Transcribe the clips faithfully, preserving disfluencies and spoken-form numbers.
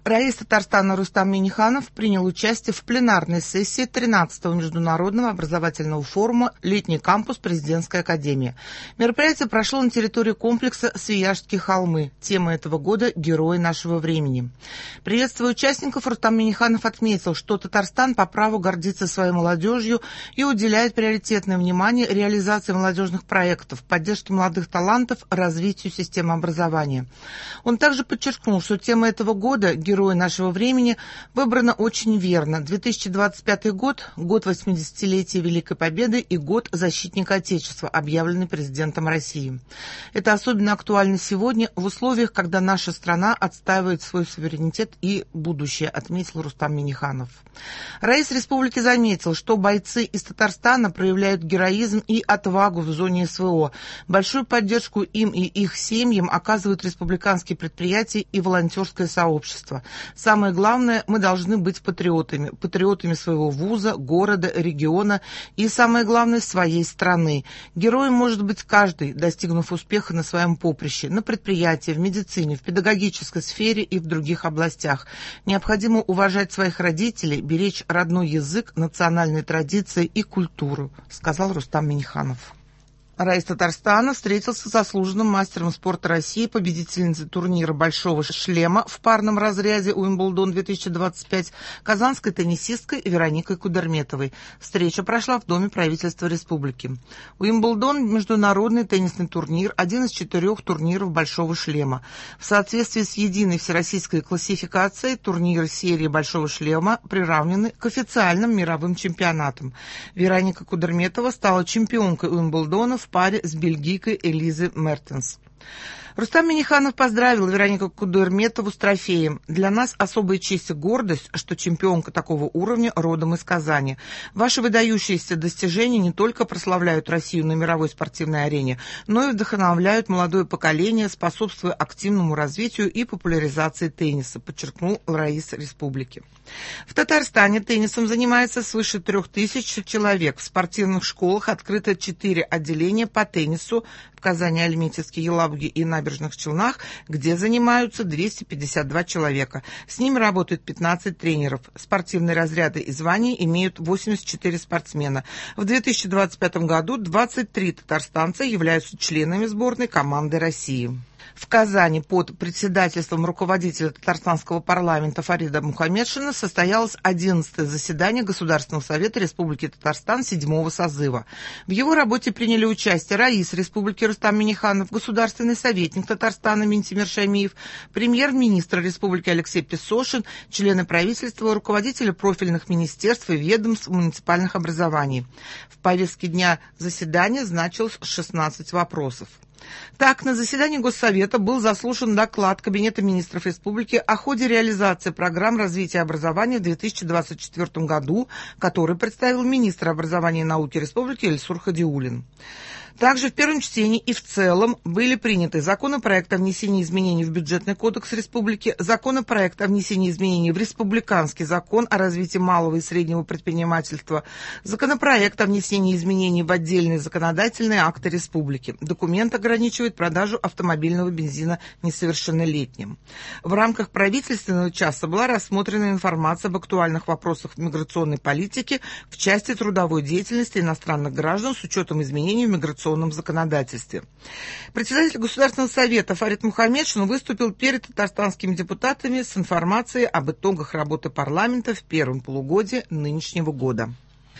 Раис Татарстана Рустам Минниханов принял участие в пленарной сессии тринадцатого Международного образовательного форума «Летний кампус Президентской академии». Мероприятие прошло на территории комплекса «Свияжские холмы». Тема этого года – «Герои нашего времени». Приветствуя участников, Рустам Минниханов отметил, что Татарстан по праву гордится своей молодежью и уделяет приоритетное внимание реализации молодежных проектов, поддержке молодых талантов, развитию системы образования. Он также подчеркнул, что тема этого года – «Герои нашего времени» выбрана очень верно. две тысячи двадцать пятый год – год восьмидесятилетия Великой Победы и год защитника Отечества, объявленный президентом России. Это особенно актуально сегодня, в условиях, когда наша страна отстаивает свой суверенитет и будущее, отметил Рустам Минниханов. Раис республики заметил, что бойцы из Татарстана проявляют героизм и отвагу в зоне СВО. Большую поддержку им и их семьям оказывают республиканские предприятия и волонтерское сообщество. Самое главное, мы должны быть патриотами, патриотами своего вуза, города, региона и, самое главное, своей страны. Героем может быть каждый, достигнув успеха на своем поприще, на предприятии, в медицине, в педагогической сфере и в других областях. Необходимо уважать своих родителей, беречь родной язык, национальные традиции и культуру, сказал Рустам Минниханов. Раис Татарстана встретился с заслуженным мастером спорта России, победительницей турнира «Большого шлема» в парном разряде Уимблдон две тысячи двадцать пять, казанской теннисисткой Вероникой Кудерметовой. Встреча прошла в Доме правительства республики. Уимблдон – международный теннисный турнир, один из четырех турниров «Большого шлема». В соответствии с единой всероссийской классификацией турниры серии «Большого шлема» приравнены к официальным мировым чемпионатам. Вероника Кудерметова стала чемпионкой Уимблдона в паре с бельгийкой Элизой Мертенс. Рустам Минниханов поздравил Веронику Кудерметову с трофеем. Для нас особая честь и гордость, что чемпионка такого уровня родом из Казани. Ваши выдающиеся достижения не только прославляют Россию на мировой спортивной арене, но и вдохновляют молодое поколение, способствуя активному развитию и популяризации тенниса, подчеркнул Раис республики. В Татарстане теннисом занимается свыше трех тысяч человек. В спортивных школах открыто четыре отделения по теннису в Казани, Альметьевске, Елабуге и Набережных Челнах, где занимаются двести пятьдесят два человека. С ними работают пятнадцать тренеров. Спортивные разряды и звания имеют восемьдесят четыре спортсмена. В две тысячи двадцать пятом году двадцать три татарстанца являются членами сборной команды России. В Казани под председательством руководителя Татарстанского парламента Фарида Мухамедшина состоялось одиннадцатое заседание Государственного совета Республики Татарстан седьмого созыва. В его работе приняли участие Раис Республики Рустам Минниханов, государственный советник Татарстана Минтимир Шаймиев, премьер-министр Республики Алексей Песошин, члены правительства, руководители профильных министерств и ведомств муниципальных образований. В повестке дня заседания значилось шестнадцать вопросов. Так, на заседании Госсовета был заслушан доклад Кабинета министров республики о ходе реализации программ развития образования в две тысячи двадцать четвёртом году, который представил министр образования и науки республики Эльсур Хадиуллин. Также в первом чтении и в целом были приняты законопроект о внесении изменений в Бюджетный кодекс республики, законопроект о внесении изменений в Республиканский закон о развитии малого и среднего предпринимательства, законопроект о внесении изменений в отдельные законодательные акты республики. Документ ограничивает продажу автомобильного бензина несовершеннолетним. В рамках правительственного часа была рассмотрена информация об актуальных вопросах миграционной политики в части трудовой деятельности иностранных граждан с учетом изменений в миграционном законодательстве. Председатель Государственного совета Фарид Мухамедшин выступил перед татарстанскими депутатами с информацией об итогах работы парламента в первом полугодии нынешнего года.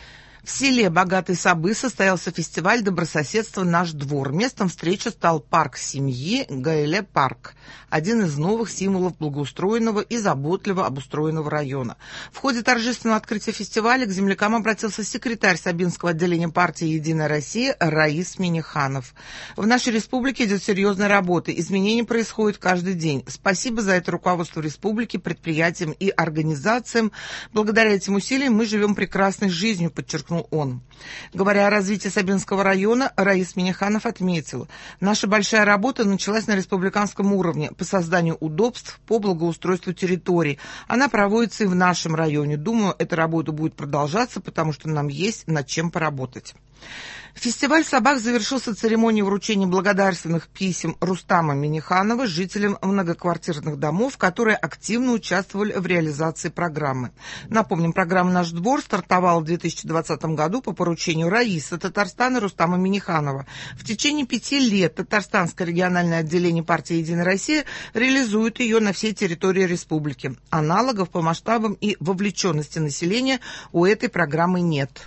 В селе Богатый Сабы состоялся фестиваль добрососедства «Наш двор». Местом встречи стал парк семьи Гаэле Парк, один из новых символов благоустроенного и заботливо обустроенного района. В ходе торжественного открытия фестиваля к землякам обратился секретарь Сабинского отделения партии «Единая Россия» Раис Минниханов. В нашей республике идет серьезная работа, изменения происходят каждый день. Спасибо за это руководству республики, предприятиям и организациям. Благодаря этим усилиям мы живем прекрасной жизнью, подчеркнул он. Говоря о развитии Сабинского района, Раис Минниханов отметил: наша большая работа началась на республиканском уровне по созданию удобств по благоустройству территорий. Она проводится и в нашем районе. Думаю, эта работа будет продолжаться, потому что нам есть над чем поработать. Фестиваль собак завершился церемонией вручения благодарственных писем Рустама Минниханова жителям многоквартирных домов, которые активно участвовали в реализации программы. Напомним, программа «Наш двор» стартовала в две тысячи двадцатом году по поручению Раиса Татарстана Рустама Минниханова. В течение пяти лет Татарстанское региональное отделение партии «Единая Россия» реализует ее на всей территории республики. Аналогов по масштабам и вовлеченности населения у этой программы нет.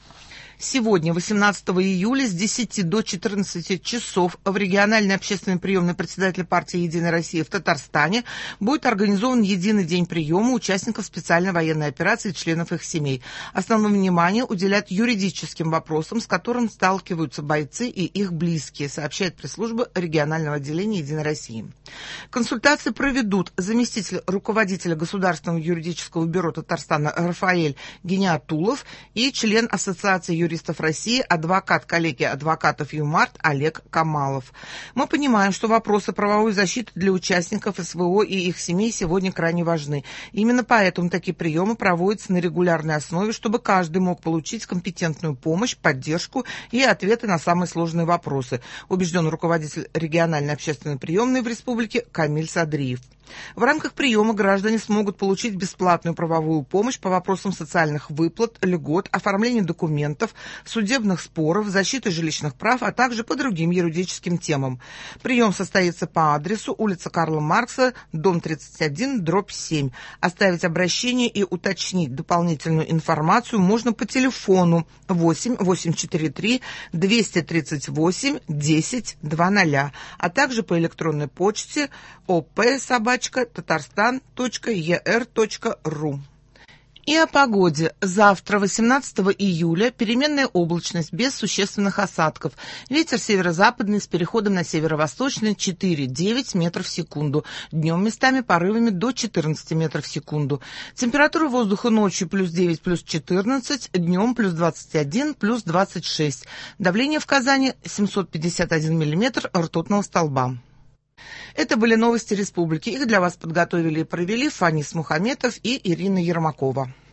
Сегодня, восемнадцатого июля, с десяти до четырнадцати часов в региональной общественной приемной председателя партии «Единая Россия» в Татарстане будет организован единый день приема участников специальной военной операции и членов их семей. Основное внимание уделят юридическим вопросам, с которым сталкиваются бойцы и их близкие, сообщает пресс-служба регионального отделения «Единой России». Консультации проведут заместитель руководителя Государственного юридического бюро Татарстана Рафаэль Гениатулов и член Ассоциации юридических юристов России, адвокат коллегии адвокатов ЮМАРТ Олег Камалов. Мы понимаем, что вопросы правовой защиты для участников СВО и их семей сегодня крайне важны. Именно поэтому такие приемы проводятся на регулярной основе, чтобы каждый мог получить компетентную помощь, поддержку и ответы на самые сложные вопросы, убежден руководитель региональной общественной приемной в республике Камиль Садриев. В рамках приема граждане смогут получить бесплатную правовую помощь по вопросам социальных выплат, льгот, оформления документов, судебных споров, защиты жилищных прав, а также по другим юридическим темам. Прием состоится по адресу улица Карла Маркса, дом тридцать один, дробь семь. Оставить обращение и уточнить дополнительную информацию можно по телефону восемь восемьсот сорок три двести тридцать восемь десять двадцать, а также по электронной почте оп собака татарстан точка е эр точка ру. И о погоде. Завтра, восемнадцатого июля, переменная облачность без существенных осадков. Ветер северо-западный с переходом на северо-восточный четыре-девять метров в секунду. Днем местами порывами до четырнадцати метров в секунду. Температура воздуха ночью плюс девять, плюс четырнадцать, днем плюс двадцать один, плюс двадцать шесть. Давление в Казани семьсот пятьдесят один миллиметр ртутного столба. Это были новости республики. Их для вас подготовили и провели Фанис Мухаметов и Ирина Ермакова.